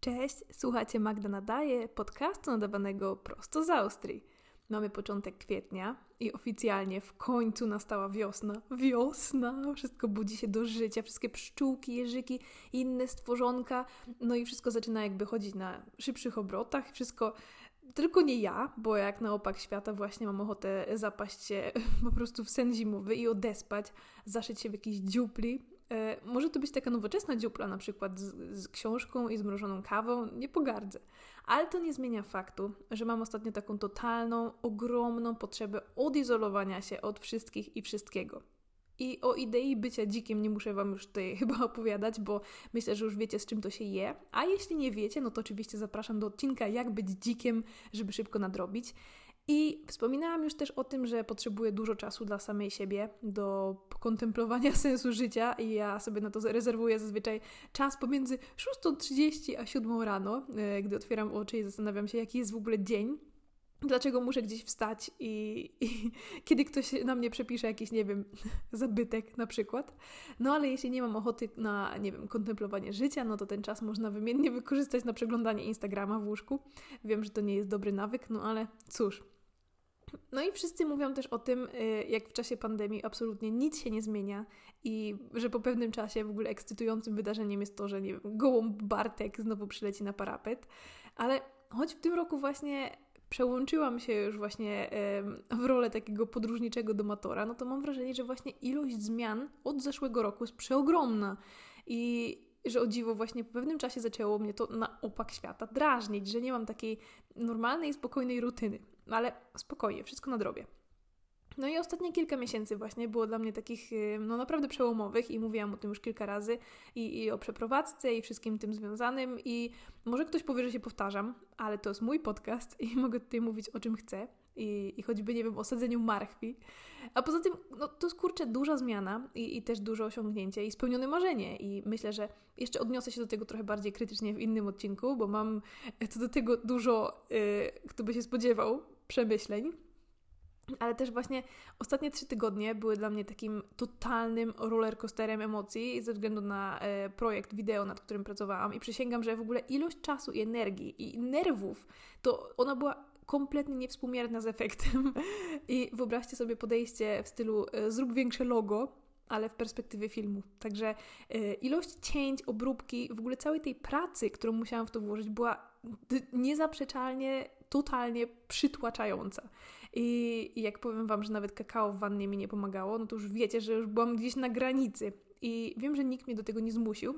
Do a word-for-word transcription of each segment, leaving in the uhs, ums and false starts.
Cześć, słuchacie Magda Nadaje, podcastu nadawanego prosto z Austrii. Mamy początek kwietnia i oficjalnie w końcu nastała wiosna. Wiosna! Wszystko budzi się do życia, wszystkie pszczółki, jeżyki, inne stworzonka, no i wszystko zaczyna jakby chodzić na szybszych obrotach. Wszystko, tylko nie ja, bo jak na opak świata właśnie mam ochotę zapaść się po prostu w sen zimowy i odespać, zaszyć się w jakiejś dziupli. E, może to być taka nowoczesna dziupla, na przykład z, z książką i zmrożoną kawą, nie pogardzę. Ale to nie zmienia faktu, że mam ostatnio taką totalną, ogromną potrzebę odizolowania się od wszystkich i wszystkiego. I o idei bycia dzikiem nie muszę Wam już tutaj chyba opowiadać, bo myślę, że już wiecie, z czym to się je. A jeśli nie wiecie, no to oczywiście zapraszam do odcinka Jak być dzikiem, żeby szybko nadrobić. I wspominałam już też o tym, że potrzebuję dużo czasu dla samej siebie do kontemplowania sensu życia i ja sobie na to rezerwuję zazwyczaj czas pomiędzy szósta trzydzieści a siódma rano, gdy otwieram oczy i zastanawiam się, jaki jest w ogóle dzień. Dlaczego muszę gdzieś wstać i, i kiedy ktoś na mnie przepisze jakiś, nie wiem, zabytek na przykład. No ale jeśli nie mam ochoty na, nie wiem, kontemplowanie życia, no to ten czas można wymiennie wykorzystać na przeglądanie Instagrama w łóżku. Wiem, że to nie jest dobry nawyk, no ale cóż. No i wszyscy mówią też o tym, jak w czasie pandemii absolutnie nic się nie zmienia i że po pewnym czasie w ogóle ekscytującym wydarzeniem jest to, że, nie wiem, gołąb Bartek znowu przyleci na parapet. Ale choć w tym roku właśnie przełączyłam się już właśnie w rolę takiego podróżniczego domatora, no to mam wrażenie, że właśnie ilość zmian od zeszłego roku jest przeogromna i że o dziwo właśnie po pewnym czasie zaczęło mnie to na opak świata drażnić, że nie mam takiej normalnej, spokojnej rutyny. Ale spokojnie, wszystko nadrobię. No i ostatnie kilka miesięcy właśnie było dla mnie takich no naprawdę przełomowych i mówiłam o tym już kilka razy i, i o przeprowadzce i wszystkim tym związanym i może ktoś powie, że się powtarzam, ale to jest mój podcast i mogę tutaj mówić o czym chcę i, i choćby, nie wiem, o sadzeniu marchwi. A poza tym, no to jest kurczę duża zmiana i, i też duże osiągnięcie i spełnione marzenie i myślę, że jeszcze odniosę się do tego trochę bardziej krytycznie w innym odcinku, bo mam co do tego dużo, yy, kto by się spodziewał, przemyśleń. Ale też właśnie ostatnie trzy tygodnie były dla mnie takim totalnym rollercoasterem emocji ze względu na e, projekt wideo, nad którym pracowałam i przysięgam, że w ogóle ilość czasu i energii i nerwów, to ona była kompletnie niewspółmierna z efektem. I wyobraźcie sobie podejście w stylu e, zrób większe logo, ale w perspektywie filmu. Także e, ilość cięć, obróbki, w ogóle całej tej pracy, którą musiałam w to włożyć, była d- niezaprzeczalnie, totalnie przytłaczająca. I, I jak powiem Wam, że nawet kakao w wannie mi nie pomagało, no to już wiecie, że już byłam gdzieś na granicy. I wiem, że nikt mnie do tego nie zmusił,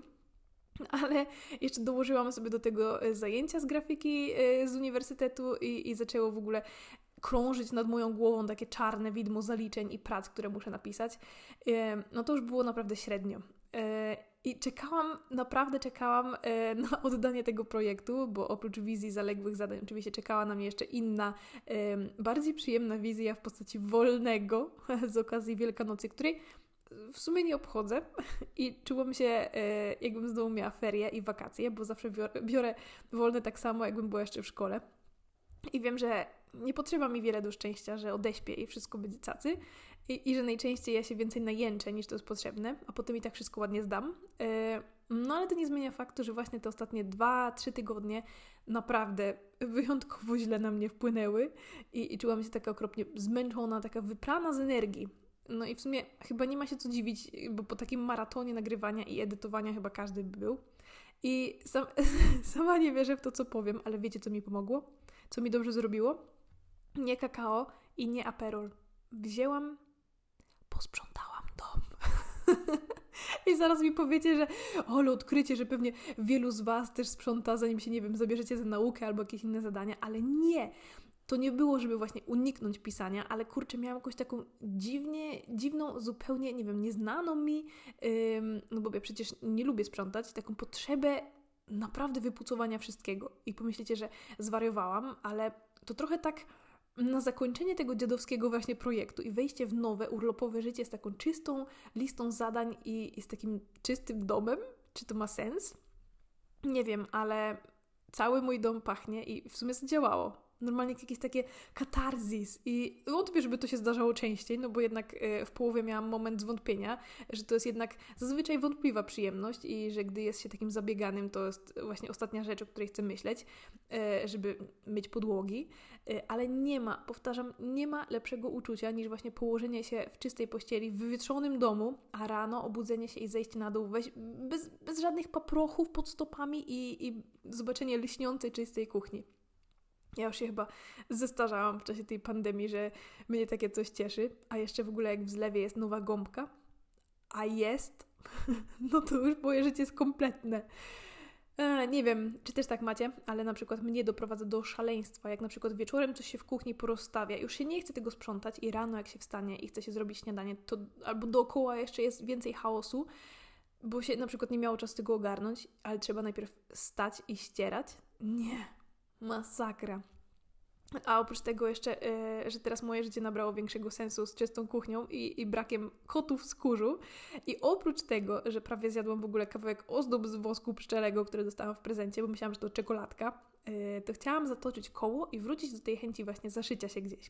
ale jeszcze dołożyłam sobie do tego zajęcia z grafiki z uniwersytetu i, i zaczęło w ogóle krążyć nad moją głową takie czarne widmo zaliczeń i prac, które muszę napisać. No to już było naprawdę średnio. I czekałam, naprawdę czekałam na oddanie tego projektu, bo oprócz wizji zaległych zadań oczywiście czekała na mnie jeszcze inna, bardziej przyjemna wizja w postaci wolnego z okazji Wielkanocy, której w sumie nie obchodzę i czułam się, jakbym znowu miała ferie i wakacje, bo zawsze biorę, biorę wolne tak samo, jakbym była jeszcze w szkole. I wiem, że nie potrzeba mi wiele do szczęścia, że odeśpię i wszystko będzie cacy i, i że najczęściej ja się więcej najęczę niż to jest potrzebne, a potem i tak wszystko ładnie zdam. Yy, no ale to nie zmienia faktu, że właśnie te ostatnie dwa, trzy tygodnie naprawdę wyjątkowo źle na mnie wpłynęły i, i czułam się taka okropnie zmęczona, taka wyprana z energii. No i w sumie chyba nie ma się co dziwić, bo po takim maratonie nagrywania i edytowania chyba każdy by był. I sam, sama nie wierzę w to, co powiem, ale wiecie, co mi pomogło? Co mi dobrze zrobiło? Nie kakao i nie Aperol. Wzięłam, posprzątałam dom. I zaraz mi powiecie, że ale odkrycie, że pewnie wielu z Was też sprząta, zanim się, nie wiem, zabierzecie za naukę albo jakieś inne zadania, ale nie. To nie było, żeby właśnie uniknąć pisania, ale kurczę, miałam jakąś taką dziwnie, dziwną, zupełnie, nie wiem, nieznaną mi, ym, no bo ja przecież nie lubię sprzątać, taką potrzebę naprawdę wypucowania wszystkiego. I pomyślicie, że zwariowałam, ale to trochę tak na zakończenie tego dziadowskiego właśnie projektu i wejście w nowe, urlopowe życie z taką czystą listą zadań i, i z takim czystym domem, czy to ma sens? Nie wiem, ale cały mój dom pachnie i w sumie zadziałało. Normalnie jakieś takie katarzis i wątpię, żeby to się zdarzało częściej, no bo jednak w połowie miałam moment zwątpienia, że to jest jednak zazwyczaj wątpliwa przyjemność i że gdy jest się takim zabieganym, to jest właśnie ostatnia rzecz, o której chcę myśleć, żeby myć podłogi, ale nie ma, powtarzam, nie ma lepszego uczucia niż właśnie położenie się w czystej pościeli, w wywietrzonym domu, a rano obudzenie się i zejście na dół, weź, bez, bez żadnych paprochów pod stopami i, i zobaczenie lśniącej, czystej kuchni. Ja już się chyba zestarzałam w czasie tej pandemii, że mnie takie coś cieszy, a jeszcze w ogóle jak w zlewie jest nowa gąbka, a jest, no to już moje życie jest kompletne. E, nie wiem, czy też tak macie, ale na przykład mnie doprowadza do szaleństwa, jak na przykład wieczorem coś się w kuchni porozstawia, już się nie chce tego sprzątać i rano jak się wstanie i chce się zrobić śniadanie, to albo dookoła jeszcze jest więcej chaosu, bo się na przykład nie miało czasu tego ogarnąć, ale trzeba najpierw stać i ścierać. Nie, masakra. A oprócz tego jeszcze, yy, że teraz moje życie nabrało większego sensu z czystą kuchnią i, i brakiem kotów z kurzu. I oprócz tego, że prawie zjadłam w ogóle kawałek ozdób z wosku pszczelego, który dostałam w prezencie, bo myślałam, że to czekoladka, yy, to chciałam zatoczyć koło i wrócić do tej chęci właśnie zaszycia się gdzieś.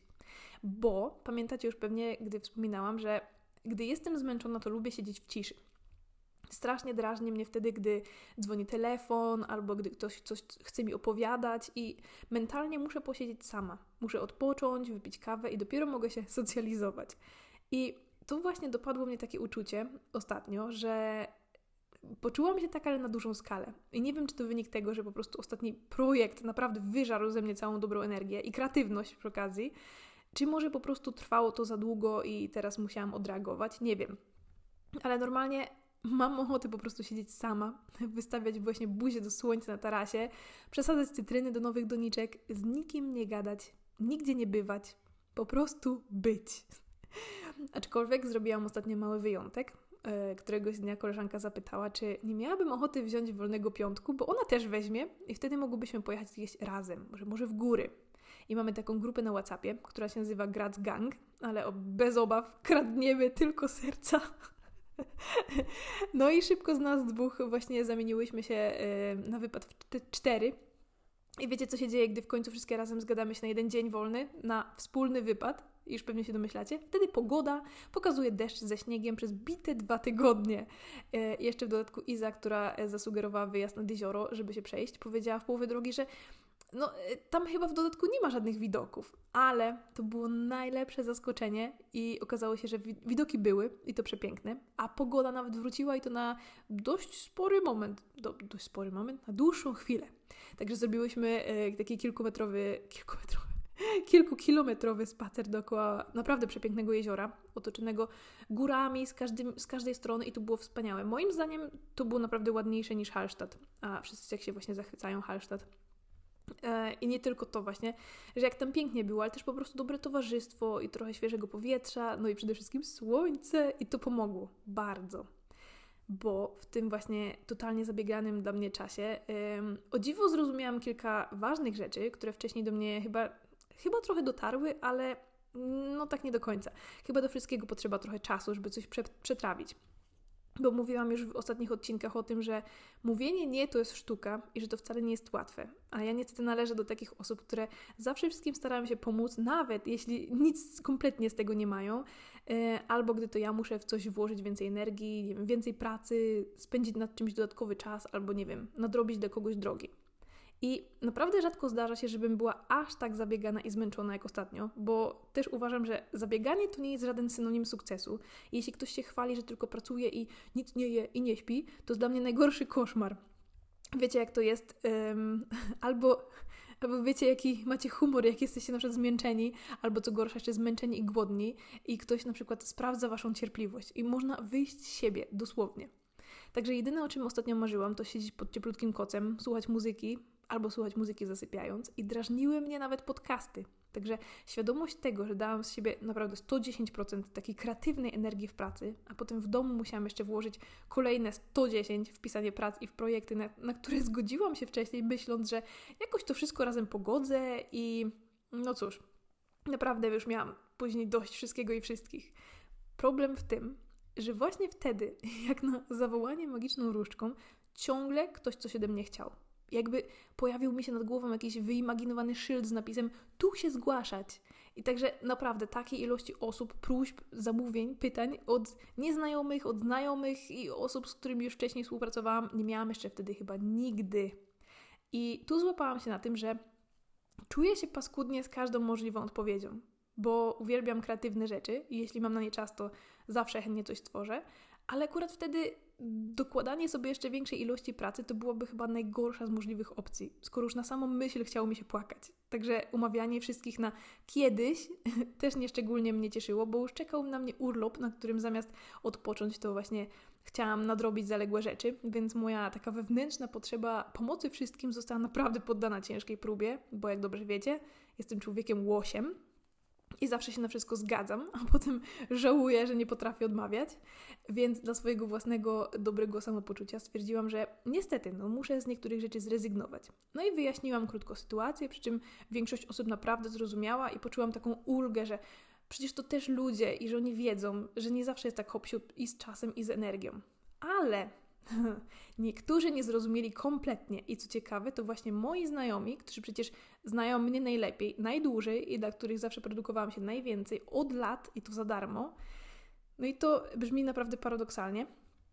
Bo pamiętacie już pewnie, gdy wspominałam, że gdy jestem zmęczona, to lubię siedzieć w ciszy. Strasznie drażni mnie wtedy, gdy dzwoni telefon albo gdy ktoś coś chce mi opowiadać i mentalnie muszę posiedzieć sama. Muszę odpocząć, wypić kawę i dopiero mogę się socjalizować. I tu właśnie dopadło mnie takie uczucie ostatnio, że poczułam się tak, ale na dużą skalę. I nie wiem, czy to wynik tego, że po prostu ostatni projekt naprawdę wyżarł ze mnie całą dobrą energię i kreatywność przy okazji, czy może po prostu trwało to za długo i teraz musiałam odreagować. Nie wiem. Ale normalnie mam ochotę po prostu siedzieć sama, wystawiać właśnie buzię do słońca na tarasie, przesadzać cytryny do nowych doniczek, z nikim nie gadać, nigdzie nie bywać, po prostu być. Aczkolwiek zrobiłam ostatnio mały wyjątek. Któregoś dnia koleżanka zapytała, czy nie miałabym ochoty wziąć wolnego piątku, bo ona też weźmie i wtedy mogłybyśmy pojechać gdzieś razem, może, może w góry. I mamy taką grupę na WhatsAppie, która się nazywa Graz Gang, ale bez obaw kradniemy tylko serca. No i szybko z nas dwóch właśnie zamieniłyśmy się na wypad w cztery. I wiecie, co się dzieje, gdy w końcu wszystkie razem zgadamy się na jeden dzień wolny, na wspólny wypad? Już pewnie się domyślacie. Wtedy pogoda pokazuje deszcz ze śniegiem przez bite dwa tygodnie. E, jeszcze w dodatku Iza, która zasugerowała wyjazd nad jezioro, żeby się przejść, powiedziała w połowie drogi, że no, tam chyba w dodatku nie ma żadnych widoków, ale to było najlepsze zaskoczenie i okazało się, że widoki były i to przepiękne, a pogoda nawet wróciła i to na dość spory moment, do, dość spory moment, na dłuższą chwilę. Także zrobiłyśmy e, taki kilkumetrowy, kilkumetrowy, kilkukilometrowy spacer dookoła naprawdę przepięknego jeziora, otoczonego górami z, każdym, z każdej strony i to było wspaniałe. Moim zdaniem to było naprawdę ładniejsze niż Hallstatt, a wszyscy jak się właśnie zachwycają Hallstatt. I nie tylko to właśnie, że jak tam pięknie było, ale też po prostu dobre towarzystwo i trochę świeżego powietrza, no i przede wszystkim słońce i to pomogło bardzo. Bo w tym właśnie totalnie zabieganym dla mnie czasie ym, o dziwo zrozumiałam kilka ważnych rzeczy, które wcześniej do mnie chyba, chyba trochę dotarły, ale no tak nie do końca. Chyba do wszystkiego potrzeba trochę czasu, żeby coś prze, przetrawić. Bo mówiłam już w ostatnich odcinkach o tym, że mówienie nie to jest sztuka i że to wcale nie jest łatwe. A ja niestety należę do takich osób, które zawsze wszystkim starają się pomóc, nawet jeśli nic kompletnie z tego nie mają, albo gdy to ja muszę w coś włożyć więcej energii, nie wiem, więcej pracy, spędzić nad czymś dodatkowy czas, albo nie wiem, nadrobić dla kogoś drogi. I naprawdę rzadko zdarza się, żebym była aż tak zabiegana i zmęczona jak ostatnio, bo też uważam, że zabieganie to nie jest żaden synonim sukcesu. I jeśli ktoś się chwali, że tylko pracuje i nic nie je i nie śpi, to jest dla mnie najgorszy koszmar. Wiecie, jak to jest? Um, albo, albo wiecie, jaki macie humor, jak jesteście na przykład zmęczeni, albo co gorsza, jeszcze zmęczeni i głodni i ktoś na przykład sprawdza waszą cierpliwość i można wyjść z siebie, dosłownie. Także jedyne, o czym ostatnio marzyłam, to siedzieć pod cieplutkim kocem, słuchać muzyki, albo słuchać muzyki zasypiając i drażniły mnie nawet podcasty. Także świadomość tego, że dałam z siebie naprawdę sto dziesięć procent takiej kreatywnej energii w pracy, a potem w domu musiałam jeszcze włożyć kolejne sto dziesięć w pisanie prac i w projekty, na, na które zgodziłam się wcześniej, myśląc, że jakoś to wszystko razem pogodzę i no cóż, naprawdę już miałam później dość wszystkiego i wszystkich. Problem w tym, że właśnie wtedy, jak na zawołanie magiczną różdżką, ciągle ktoś coś ode mnie chciał. jakby pojawił mi się nad głową jakiś wyimaginowany szyld z napisem tu się zgłaszać. I także naprawdę takiej ilości osób, próśb, zamówień, pytań od nieznajomych, od znajomych i osób, z którymi już wcześniej współpracowałam, nie miałam jeszcze wtedy chyba nigdy. I tu złapałam się na tym, że czuję się paskudnie z każdą możliwą odpowiedzią, bo uwielbiam kreatywne rzeczy i jeśli mam na nie czas, to zawsze chętnie coś stworzę, ale akurat wtedy dokładanie sobie jeszcze większej ilości pracy to byłaby chyba najgorsza z możliwych opcji, skoro już na samą myśl chciało mi się płakać. Także umawianie wszystkich na kiedyś też nieszczególnie mnie cieszyło, bo już czekał na mnie urlop, na którym zamiast odpocząć, to właśnie chciałam nadrobić zaległe rzeczy, więc moja taka wewnętrzna potrzeba pomocy wszystkim została naprawdę poddana ciężkiej próbie, bo jak dobrze wiecie, jestem człowiekiem łosiem, i zawsze się na wszystko zgadzam, a potem żałuję, że nie potrafię odmawiać. Więc dla swojego własnego dobrego samopoczucia stwierdziłam, że niestety no, muszę z niektórych rzeczy zrezygnować. No i wyjaśniłam krótko sytuację, przy czym większość osób naprawdę zrozumiała i poczułam taką ulgę, że przecież to też ludzie i że oni wiedzą, że nie zawsze jest tak hop-siup i z czasem i z energią. Ale niektórzy nie zrozumieli kompletnie i co ciekawe, to właśnie moi znajomi, którzy przecież znają mnie najlepiej, najdłużej i dla których zawsze produkowałam się najwięcej, od lat i to za darmo. No i to brzmi naprawdę paradoksalnie,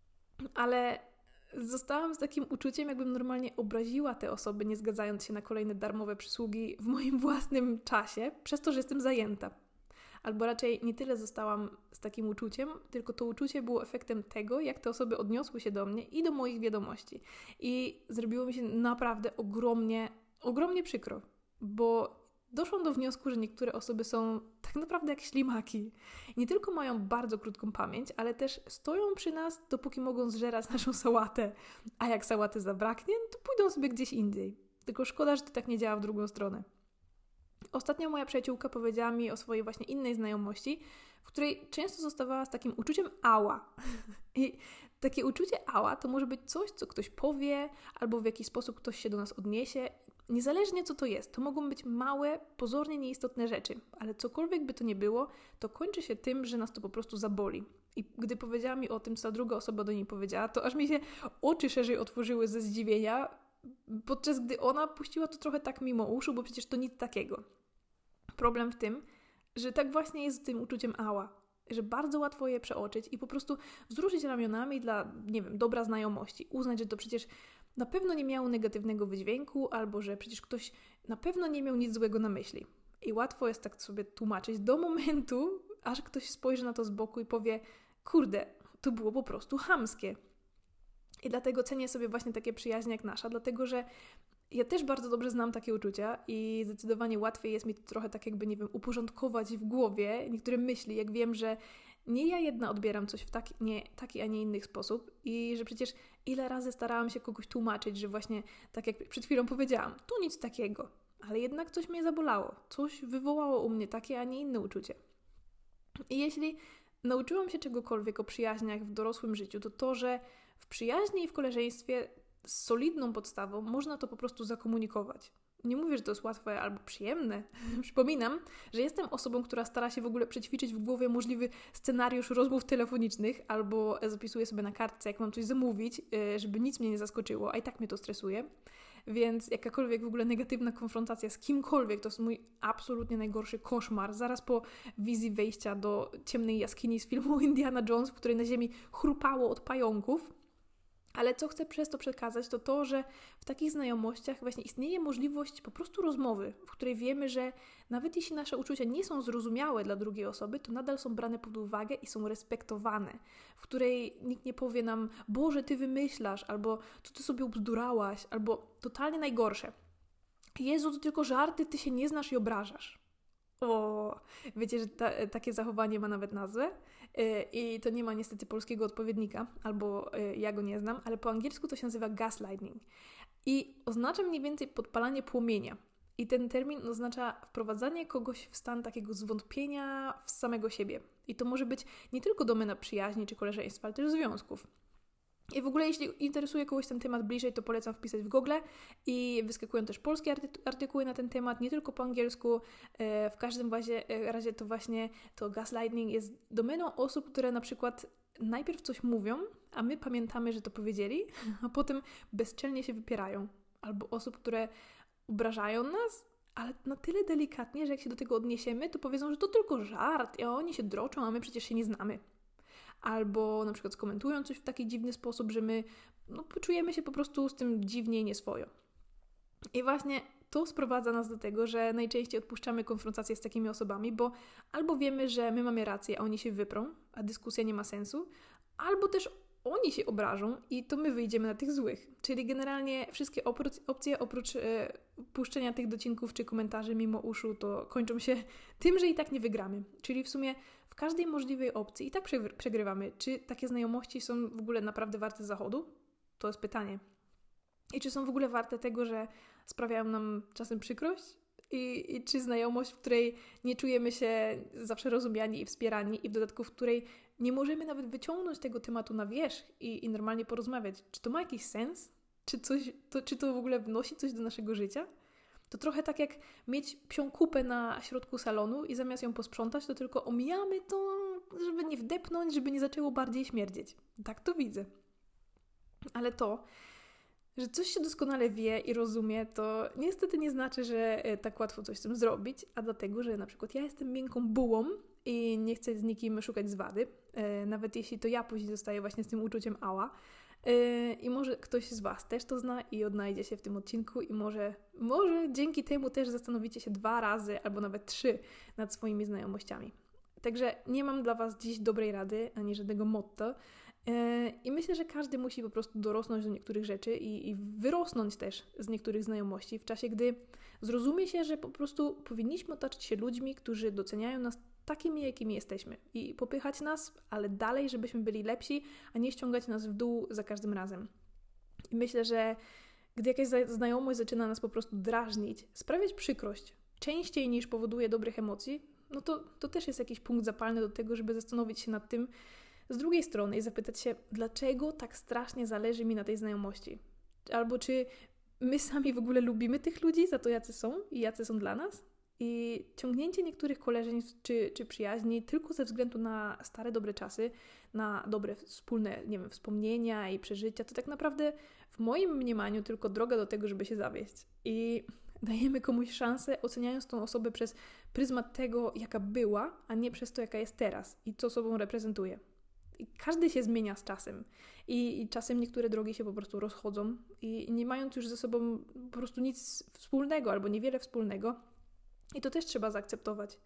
ale zostałam z takim uczuciem, jakbym normalnie obraziła te osoby, nie zgadzając się na kolejne darmowe przysługi w moim własnym czasie, przez to, że jestem zajęta. Albo raczej nie tyle zostałam z takim uczuciem, tylko to uczucie było efektem tego, jak te osoby odniosły się do mnie i do moich wiadomości. I zrobiło mi się naprawdę ogromnie, ogromnie przykro, bo doszłam do wniosku, że niektóre osoby są tak naprawdę jak ślimaki. Nie tylko mają bardzo krótką pamięć, ale też stoją przy nas, dopóki mogą zżerać naszą sałatę. A jak sałaty zabraknie, to pójdą sobie gdzieś indziej. Tylko szkoda, że to tak nie działa w drugą stronę. Ostatnio moja przyjaciółka powiedziała mi o swojej właśnie innej znajomości, w której często zostawała z takim uczuciem ała. I takie uczucie ała to może być coś, co ktoś powie, albo w jakiś sposób ktoś się do nas odniesie. Niezależnie co to jest, to mogą być małe, pozornie nieistotne rzeczy, ale cokolwiek by to nie było, to kończy się tym, że nas to po prostu zaboli. I gdy powiedziała mi o tym, co druga osoba do niej powiedziała, to aż mi się oczy szerzej otworzyły ze zdziwienia, podczas gdy ona puściła to trochę tak mimo uszu, bo przecież to nic takiego. Problem w tym, że tak właśnie jest z tym uczuciem ała, że bardzo łatwo je przeoczyć i po prostu wzruszyć ramionami dla, nie wiem, dobra znajomości, uznać, że to przecież na pewno nie miało negatywnego wydźwięku, albo że przecież ktoś na pewno nie miał nic złego na myśli. I łatwo jest tak sobie tłumaczyć do momentu, aż ktoś spojrzy na to z boku i powie, kurde, to było po prostu chamskie. I dlatego cenię sobie właśnie takie przyjaźnie jak nasza, dlatego że ja też bardzo dobrze znam takie uczucia i zdecydowanie łatwiej jest mi to trochę tak jakby, nie wiem, uporządkować w głowie niektóre myśli, jak wiem, że nie ja jedna odbieram coś w taki, nie, taki, a nie inny sposób i że przecież ile razy starałam się kogoś tłumaczyć, że właśnie tak jak przed chwilą powiedziałam, tu nic takiego, ale jednak coś mnie zabolało, coś wywołało u mnie takie, a nie inne uczucie. I jeśli nauczyłam się czegokolwiek o przyjaźniach w dorosłym życiu, to to, że w przyjaźni i w koleżeństwie z solidną podstawą można to po prostu zakomunikować. Nie mówię, że to jest łatwe albo przyjemne. Przypominam, że jestem osobą, która stara się w ogóle przećwiczyć w głowie możliwy scenariusz rozmów telefonicznych albo zapisuję sobie na kartce, jak mam coś zamówić, żeby nic mnie nie zaskoczyło, a i tak mnie to stresuje. Więc jakakolwiek w ogóle negatywna konfrontacja z kimkolwiek to jest mój absolutnie najgorszy koszmar. Zaraz po wizji wejścia do ciemnej jaskini z filmu Indiana Jones, w której na ziemi chrupało od pająków. Ale co chcę przez to przekazać, to to, że w takich znajomościach właśnie istnieje możliwość po prostu rozmowy, w której wiemy, że nawet jeśli nasze uczucia nie są zrozumiałe dla drugiej osoby, to nadal są brane pod uwagę i są respektowane, w której nikt nie powie nam, Boże, ty wymyślasz, albo co ty sobie ubzdurałaś, albo totalnie najgorsze, Jezu, to tylko żarty, ty się nie znasz i obrażasz. O, wiecie, że ta, takie zachowanie ma nawet nazwę yy, i to nie ma niestety polskiego odpowiednika, albo yy, ja go nie znam, ale po angielsku to się nazywa gaslighting i oznacza mniej więcej podpalanie płomienia i ten termin oznacza wprowadzanie kogoś w stan takiego zwątpienia w samego siebie i to może być nie tylko domena przyjaźni czy koleżeństwa, ale też związków. I w ogóle jeśli interesuje kogoś ten temat bliżej, to polecam wpisać w Google i wyskakują też polskie arty- artykuły na ten temat, nie tylko po angielsku. W każdym razie, razie to właśnie to gaslighting jest domeną osób, które na przykład najpierw coś mówią, a my pamiętamy, że to powiedzieli, a potem bezczelnie się wypierają. albo osób, które obrażają nas, ale na tyle delikatnie, że jak się do tego odniesiemy, to powiedzą, że to tylko żart, i oni się droczą, a my przecież się nie znamy. Albo na przykład skomentują coś w taki dziwny sposób, że my no, poczujemy się po prostu z tym dziwnie i nieswojo. I właśnie to sprowadza nas do tego, że najczęściej odpuszczamy konfrontację z takimi osobami, bo albo wiemy, że my mamy rację, a oni się wyprą, a dyskusja nie ma sensu, albo też oni się obrażą i to my wyjdziemy na tych złych. Czyli generalnie wszystkie opr- opcje oprócz e, puszczenia tych docinków czy komentarzy mimo uszu to kończą się tym, że i tak nie wygramy. Czyli w sumie w każdej możliwej opcji i tak przegry- przegrywamy. Czy takie znajomości są w ogóle naprawdę warte zachodu? To jest pytanie. I czy są w ogóle warte tego, że sprawiają nam czasem przykrość? I, I czy znajomość, w której nie czujemy się zawsze rozumiani i wspierani i w dodatku w której nie możemy nawet wyciągnąć tego tematu na wierzch i, i normalnie porozmawiać, czy to ma jakiś sens? Czy, coś, to, czy to w ogóle wnosi coś do naszego życia? To trochę tak jak mieć psią kupę na środku salonu i zamiast ją posprzątać, to tylko omijamy to, żeby nie wdepnąć, żeby nie zaczęło bardziej śmierdzieć. Tak to widzę. Ale to, że coś się doskonale wie i rozumie, to niestety nie znaczy, że tak łatwo coś z tym zrobić, a dlatego, że na przykład ja jestem miękką bułą i nie chcę z nikim szukać zwady, nawet jeśli to ja później zostaję właśnie z tym uczuciem ała. I może ktoś z Was też to zna i odnajdzie się w tym odcinku i może, może dzięki temu też zastanowicie się dwa razy albo nawet trzy nad swoimi znajomościami. Także nie mam dla Was dziś dobrej rady, ani żadnego motto. I myślę, że każdy musi po prostu dorosnąć do niektórych rzeczy i, i wyrosnąć też z niektórych znajomości w czasie, gdy zrozumie się, że po prostu powinniśmy otaczać się ludźmi, którzy doceniają nas takimi, jakimi jesteśmy i popychać nas, ale dalej, żebyśmy byli lepsi, a nie ściągać nas w dół za każdym razem. I myślę, że gdy jakaś znajomość zaczyna nas po prostu drażnić, sprawiać przykrość częściej niż powoduje dobrych emocji, no to, to też jest jakiś punkt zapalny do tego, żeby zastanowić się nad tym z drugiej strony i zapytać się, dlaczego tak strasznie zależy mi na tej znajomości? Albo czy my sami w ogóle lubimy tych ludzi za to, jacy są i jacy są dla nas? I ciągnięcie niektórych koleżeństw czy, czy przyjaźni tylko ze względu na stare, dobre czasy, na dobre wspólne, nie wiem, wspomnienia i przeżycia, to tak naprawdę w moim mniemaniu tylko droga do tego, żeby się zawieść. I dajemy komuś szansę, oceniając tą osobę przez pryzmat tego, jaka była, a nie przez to, jaka jest teraz i co sobą reprezentuje. I każdy się zmienia z czasem. I, I czasem niektóre drogi się po prostu rozchodzą i nie mając już ze sobą po prostu nic wspólnego albo niewiele wspólnego. I to też trzeba zaakceptować.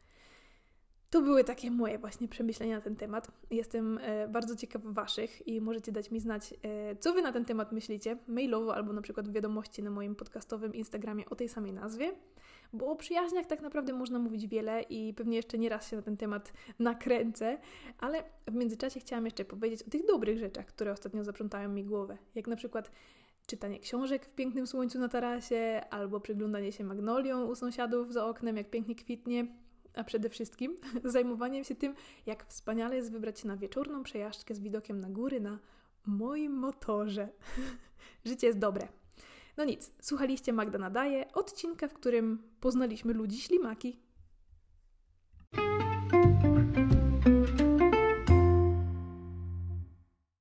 To były takie moje właśnie przemyślenia na ten temat. Jestem e, bardzo ciekawa Waszych i możecie dać mi znać, e, co Wy na ten temat myślicie, mailowo albo na przykład w wiadomości na moim podcastowym Instagramie o tej samej nazwie, bo o przyjaźniach tak naprawdę można mówić wiele i pewnie jeszcze nie raz się na ten temat nakręcę, ale w międzyczasie chciałam jeszcze powiedzieć o tych dobrych rzeczach, które ostatnio zaprzątają mi głowę, jak na przykład czytanie książek w pięknym słońcu na tarasie, albo przyglądanie się magnolią u sąsiadów za oknem, jak pięknie kwitnie, a przede wszystkim zajmowaniem się tym, jak wspaniale jest wybrać się na wieczorną przejażdżkę z widokiem na góry na moim motorze. Życie jest dobre. No nic, słuchaliście Magda Nadaje, odcinka, w którym poznaliśmy ludzi ślimaki.